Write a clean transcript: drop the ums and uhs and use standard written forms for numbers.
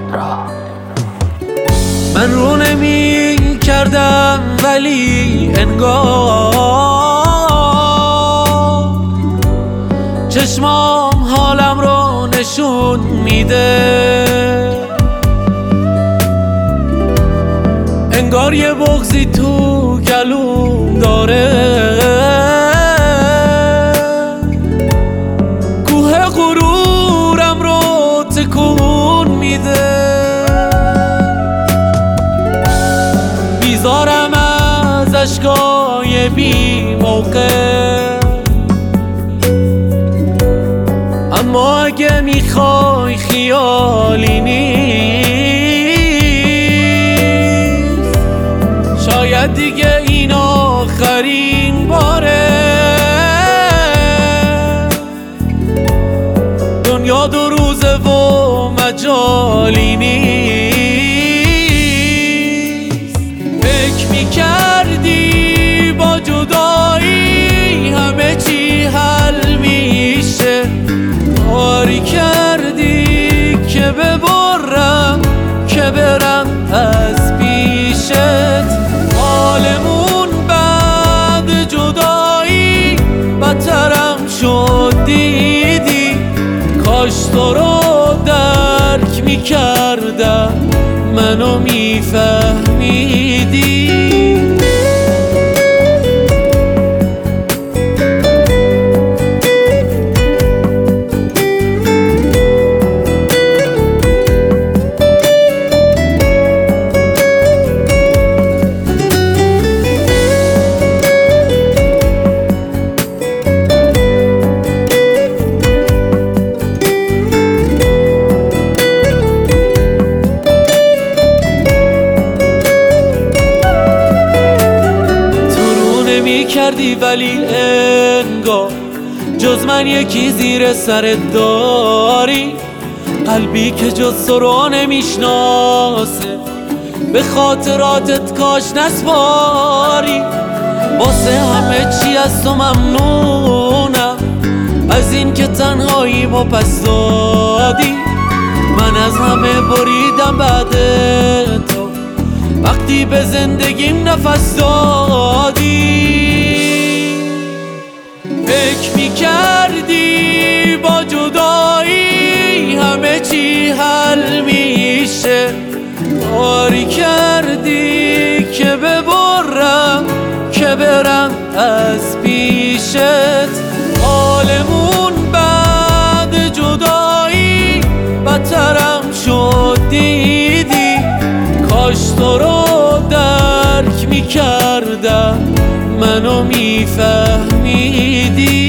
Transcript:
من رو نمی کردم ولی انگار چشمام حالم رو نشون میده، انگار یه بغضی تو گلوم داره، کوه غرورم رو تکون میده، بیزارم از اشکای بی موقع، اما اگه میخوای خیالی نیست، شاید دیگه این آخرین باره، دنیا دو روزه و مجالی نیست. فکر میکردی با جدایی همه چی حل میشه، کاری کردی که ببرم که برم از پیشت، حالمون بعد جدایی بدترم شد دیدی، کاش تو رو درک میکردم منو میفهمیدی. کردی ولی انگار جز من یکی زیر سرت داری، قلبی که جز تو رو نمیشناسه، به خاطراتت کاش نسپاری، واسه همه چی از تو ممنونم، از این که تنهاییمو پس دادی، من از همه بریدم بعد تو، وقتی به زندگیم نفس دادی. فکر میکردی با جدایی همه چی حل میشه، کاری کردی که ببرم که برم از پیشت، حالمون بعد جدایی بدترم شد دیدی، کاش تو رو درک میکردم منو میفهمیدی.